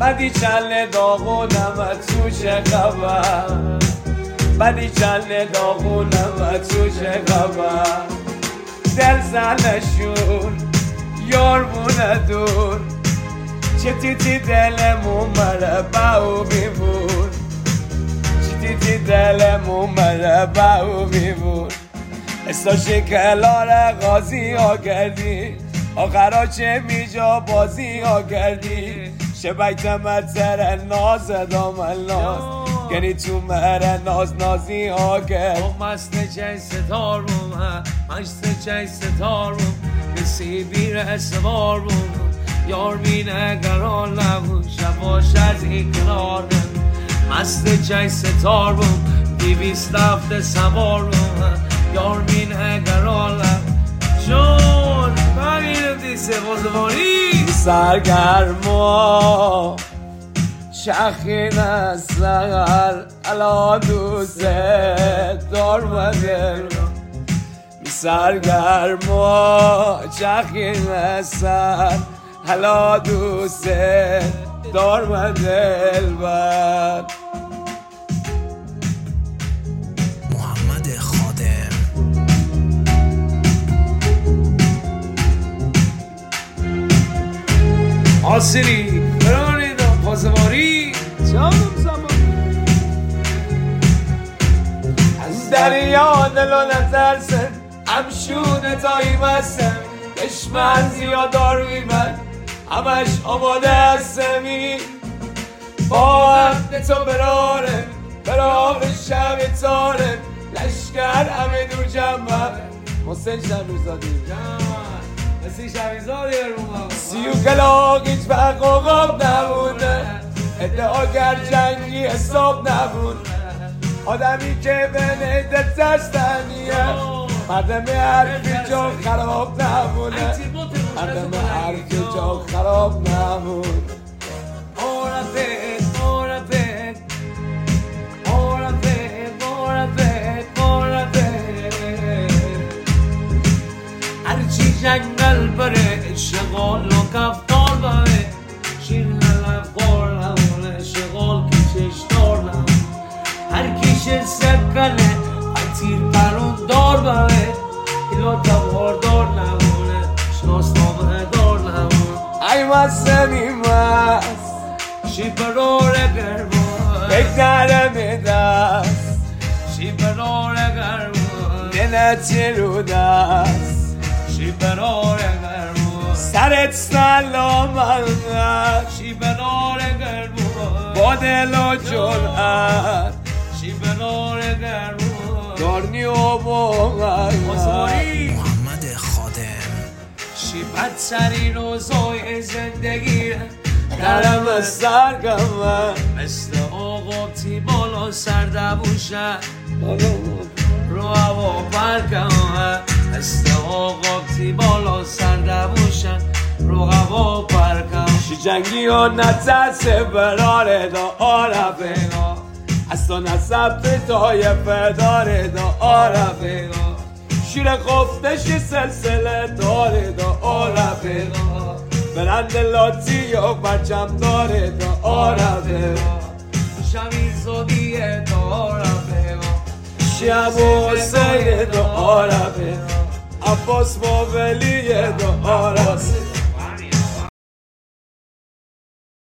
بدی چله داغونم تو چه خبر بدی چله داغونم تو چه خبر دل زنشون یار بونه دور چه تی دلمون مره باو بیبون چه دلمون مره باو بیبون استا شکلار غازی ها کردی آخرا چه میجا بازی ها کردی شبیت متر ناز دامل ناز گنی تو مهر ناز نازی ها کرد مست چه ستار بوم مست چه ستار بوم نصیبی ره سوار بوم یار بینه گران نبود شباش از این کنار مست چه ستار بوم 207 سوار بوم یار بینه گران نبود جون ببینم دیسه بازوانی سرگرما شخین از سر الان دوست دارمده سرگرما شخین از سر حالا دوست دارم دلبر محمد خادم آسری فرانیدا پاسواری جانم زمان از دریا دلو نترسن همشونه تایی بسن دشمن زیادار بیمن همش آماده هستمی با عهد تو براره برام شب تاره لشکر همه دور جمعه حسین شمیرزادی مثل شمیرزادی برمون سیو کلاق هیچ فرق و غاب نبوده ادعاگر جنگی حساب نبود آدمی که به نیده ترستنیه مردم حرفی جا خراب نبوده مردم حرفی جا خراب نبود هرچی جنگل بره شغال و کفتار بره شیر حلب خور نمونه شغال که چشتار نمونه هر کیش سکله هر تیر پرون دار بره ایلا تبار دار نمونه شناسنامه دار نمونه ای مستمی مست شی براره گرمون فکر نرمی دست شی براره گرمون دلتی رو دست شی براره گرمون سرت سلامت شی براره گرمون با دل و جرأت شی براره گرمون دارنی و بغل محمد خادم شی بدترین روزای زندگی درم سرگمه مثل آقابتی بالا سردبوشه رو هوا پرکمه مثل آقابتی بالا سردبوشه رو هوا پرکمه شی جنگی و نترسه براره دا عربه از تو نصب تایفه داره دا عربه شیر خفتش سلسله داره دا عربه برند لاتی و برچم داره دا عربه شمیرزادیه دا عربه شب و سیر دا عربه عباس با ولیه دا عربه